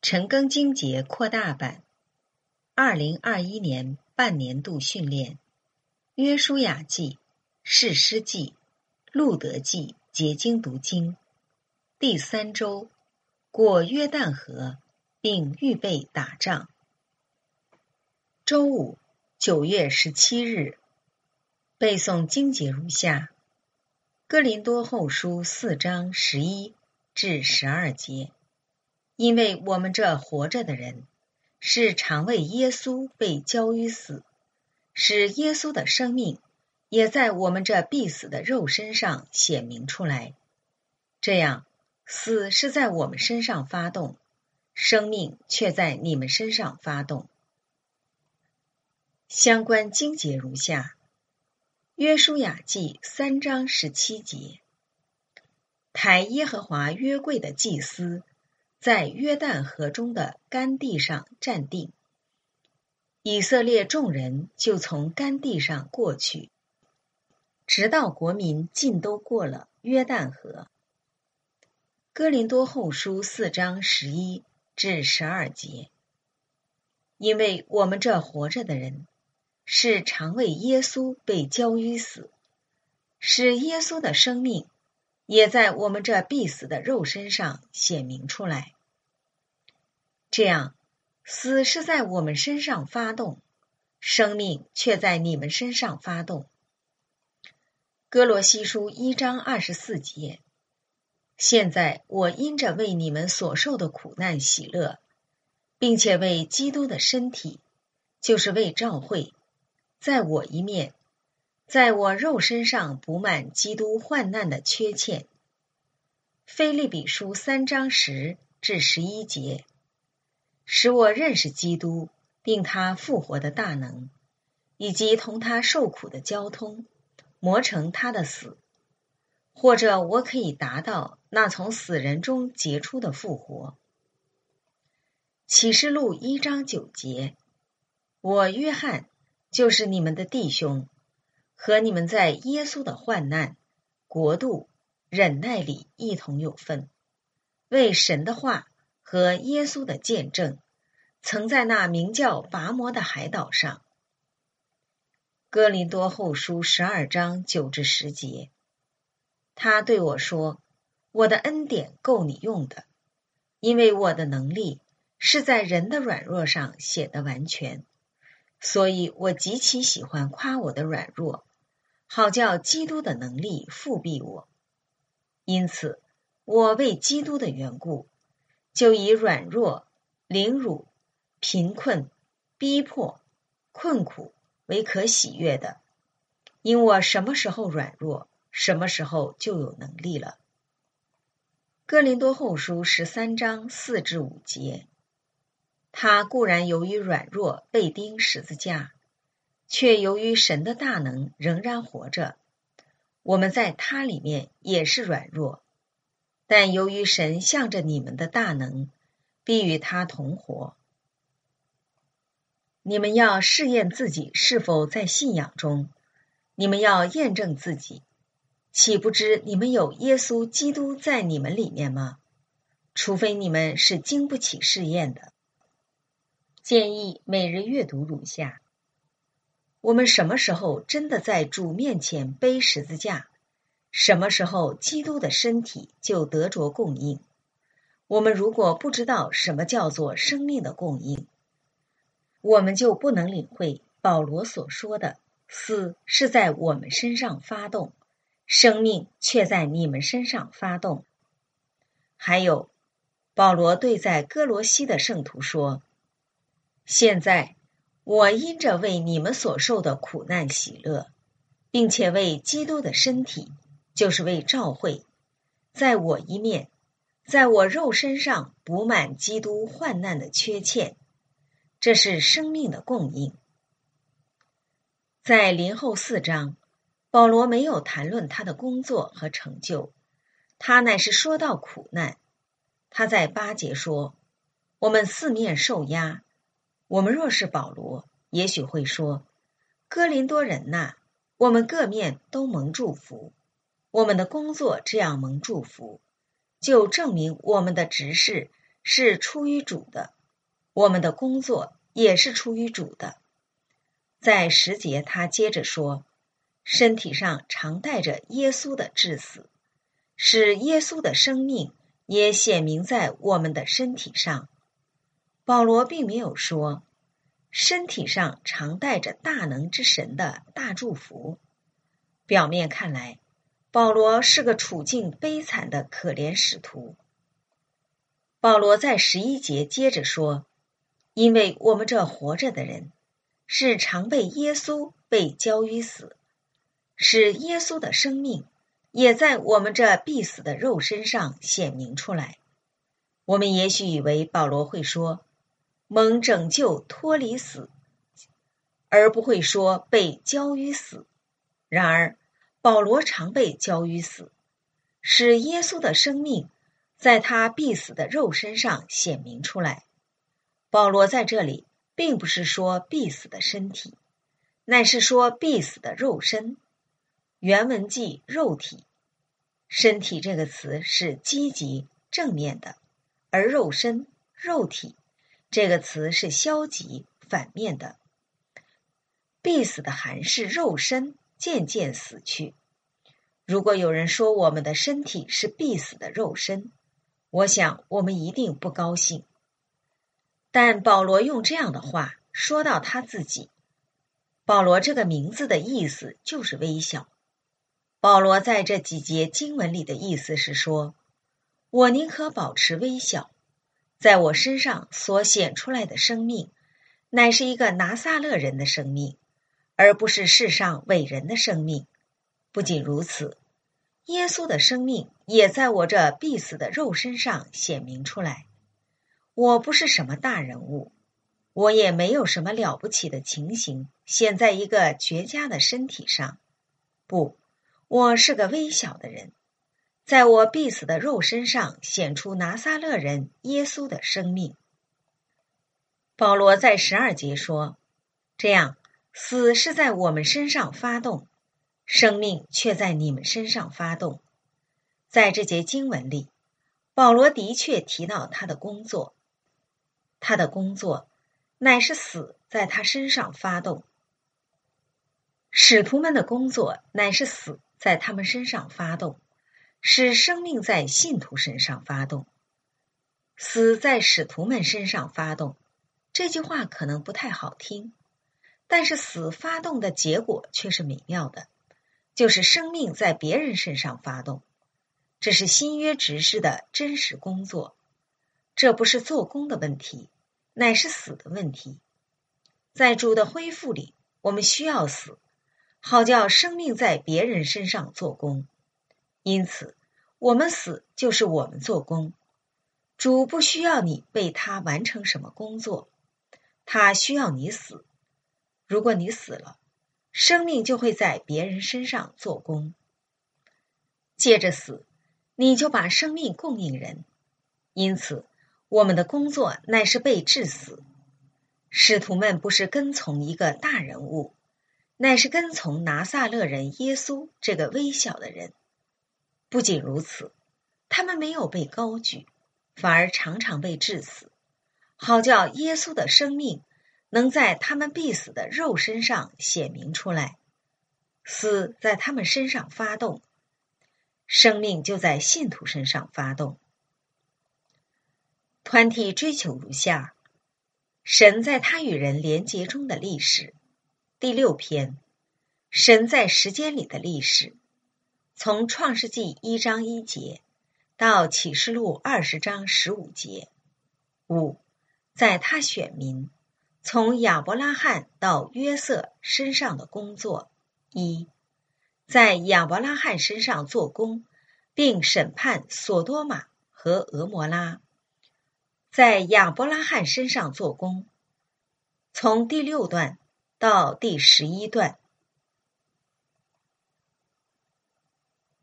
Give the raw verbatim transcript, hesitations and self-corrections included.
陈庚经节扩大版，二零二一年半年度训练，约书亚记、士师记、路德记结经读经。第三周，过约旦河，并预备打仗。周五，九月十七日，背诵经节如下：哥林多后书四章十一至十二节。因为我们这活着的人，是常为耶稣被交于死，使耶稣的生命也在我们这必死的肉身上显明出来。这样，死是在我们身上发动，生命却在你们身上发动。相关经节如下：约书亚记三章十七节，抬耶和华约柜的祭司在约旦河中的干地上站定，以色列众人就从干地上过去，直到国民尽都过了约旦河。哥林多后书四章十一至十二节。因为我们这活着的人，是常为耶稣被交于死，使耶稣的生命也在我们这必死的肉身上显明出来。这样，死是在我们身上发动，生命却在你们身上发动。哥罗西书一章二十四节。现在我因着为你们所受的苦难喜乐，并且为基督的身体，就是为教会，在我一面，在我肉身上补满基督患难的缺欠。腓立比书三章十至十一节。使我认识基督，并他复活的大能，以及同他受苦的交通，磨成他的死，或者我可以达到那从死人中结出的复活。启示录一章九节。我约翰，就是你们的弟兄，和你们在耶稣的患难、国度、忍耐里一同有份，为神的话和耶稣的见证，曾在那名叫拔摩的海岛上。哥林多后书十二章九至十节。他对我说，我的恩典够你用的，因为我的能力是在人的软弱上显得完全，所以我极其喜欢夸我的软弱，好叫基督的能力复庇我。因此，我为基督的缘故，就以软弱、凌辱、贫困、逼迫、困苦为可喜悦的，因我什么时候软弱，什么时候就有能力了。哥林多后书十三章四至五节。他固然由于软弱被钉十字架，却由于神的大能仍然活着。我们在他里面也是软弱，但由于神向着你们的大能，必与他同活。你们要试验自己是否在信仰中，你们要验证自己，岂不知你们有耶稣基督在你们里面吗？除非你们是经不起试验的。建议每日阅读如下：我们什么时候真的在主面前背十字架，什么时候基督的身体就得着供应。我们如果不知道什么叫做生命的供应，我们就不能领会保罗所说的，死是在我们身上发动，生命却在你们身上发动。还有，保罗对在哥罗西的圣徒说，现在我因着为你们所受的苦难喜乐，并且为基督的身体，就是为教会，在我一面，在我肉身上补满基督患难的缺欠，这是生命的供应。在林后四章，保罗没有谈论他的工作和成就，他乃是说到苦难。他在八节说，我们四面受压。我们若是保罗，也许会说，哥林多人呐，我们各面都蒙祝福，我们的工作这样蒙祝福，就证明我们的执事是出于主的，我们的工作也是出于主的。在十节他接着说，身体上常带着耶稣的致死，使耶稣的生命也显明在我们的身体上。保罗并没有说身体上常带着大能之神的大祝福。表面看来，保罗是个处境悲惨的可怜使徒。保罗在十一节接着说，因为我们这活着的人是常被耶稣被交于死，使耶稣的生命也在我们这必死的肉身上显明出来。我们也许以为保罗会说蒙拯救脱离死，而不会说被交于死。然而保罗常被交于死，使耶稣的生命在他必死的肉身上显明出来。保罗在这里并不是说必死的身体，乃是说必死的肉身。原文记肉体，身体这个词是积极正面的，而肉身肉体这个词是消极反面的。必死的含是肉身渐渐死去。如果有人说我们的身体是必死的肉身，我想我们一定不高兴。但保罗用这样的话说到他自己。保罗这个名字的意思就是微小。保罗在这几节经文里的意思是说，我宁可保持微小，在我身上所显出来的生命乃是一个拿撒勒人的生命，而不是世上伟人的生命。不仅如此，耶稣的生命也在我这必死的肉身上显明出来。我不是什么大人物，我也没有什么了不起的情形显在一个绝佳的身体上。不，我是个微小的人，在我必死的肉身上显出拿撒勒人耶稣的生命。保罗在十二节说，这样死是在我们身上发动，生命却在你们身上发动。在这节经文里，保罗的确提到他的工作，他的工作乃是死在他身上发动。使徒们的工作乃是死在他们身上发动，使生命在信徒身上发动。死在使徒们身上发动，这句话可能不太好听，但是死发动的结果却是美妙的，就是生命在别人身上发动。这是新约执事的真实工作，这不是做工的问题，乃是死的问题。在主的恢复里，我们需要死，好叫生命在别人身上做工。因此我们死就是我们做工。主不需要你为他完成什么工作，他需要你死。如果你死了，生命就会在别人身上做工。借着死，你就把生命供应人。因此我们的工作乃是被致死。使徒们不是跟从一个大人物，乃是跟从拿撒勒人耶稣这个微小的人。不仅如此，他们没有被高举，反而常常被致死，好叫耶稣的生命能在他们必死的肉身上显明出来。死在他们身上发动，生命就在信徒身上发动。团体追求如下：神在他与人连结中的历史。第六篇，神在时间里的历史，从创世纪一章一节到启示录二十章十五节。五，在他选民，从亚伯拉罕到约瑟身上的工作。一，在亚伯拉罕身上做工，并审判索多玛和俄摩拉。在亚伯拉罕身上做工，从第六段到第十一段。